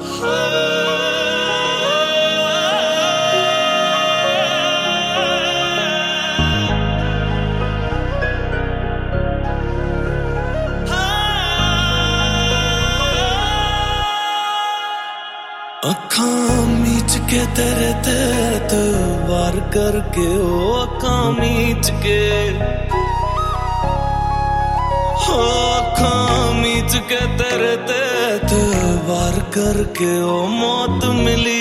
अखां मीच के तेरे तेत वार करके ओ अखां मीच के हो अखां मीच के तेरे तेत वार करके ओ मौत मिली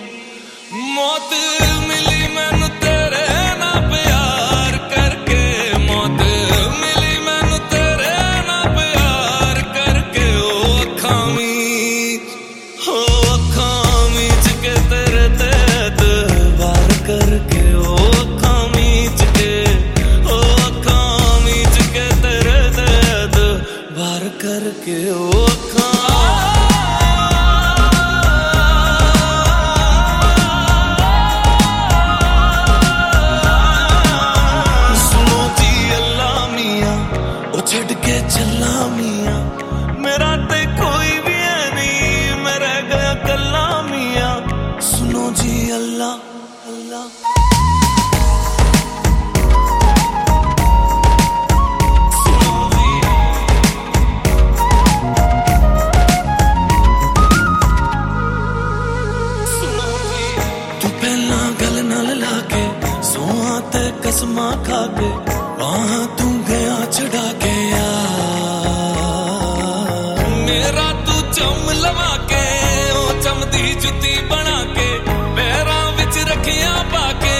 मैनू तेरे ना प्यार करके मौत मिली मैनू तेरे ना प्यार करके ओ अखां मीच हो करके ओ अखां मीच के ओ अखां मीच के तेरे दर्द बार करके ओ अखां सुनो जी अल्लाह मियां ओ छड़ के चला मियां मेरा ते कोई भी है नहीं मैं रह गया कल्ला मियां सुनो जी अल्लाह सोहा ते कसमा खा के वहां तू गया छड़ा के मेरा तू चम लवा के ओ चमदी जुती बना के पैरां विच रखियां पाके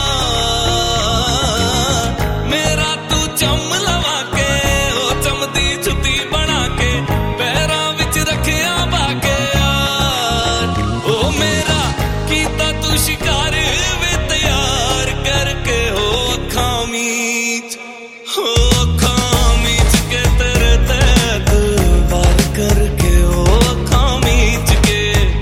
मेरा तू चम लवा के ओ चमदी जुती बना के पैरां विच रखियां पाके ओ मेरा कीता तू शिकार हो अखां मीच के तेरे तैत वार करके ओ अखां मीच के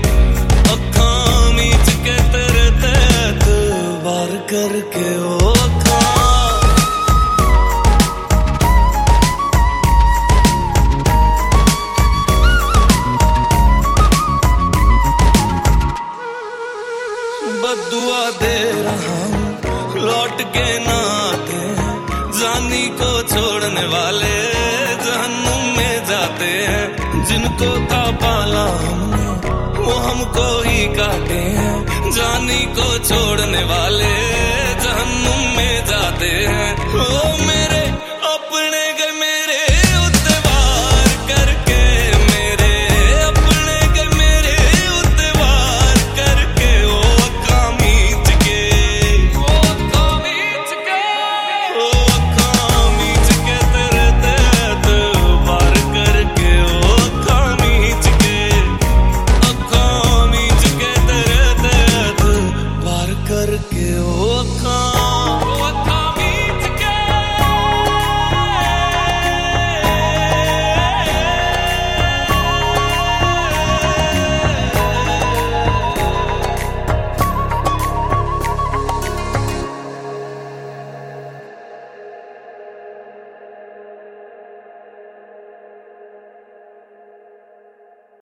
तेरे तैत वार करके ओ अखां बद्दुआ दे रहा हूं लौट के ना आते जानी को छोड़ने वाले जहन्नुम में जाते हैं जिनको का पाला हमने वो हमको ही काटे हैं जानी को छोड़ने वाले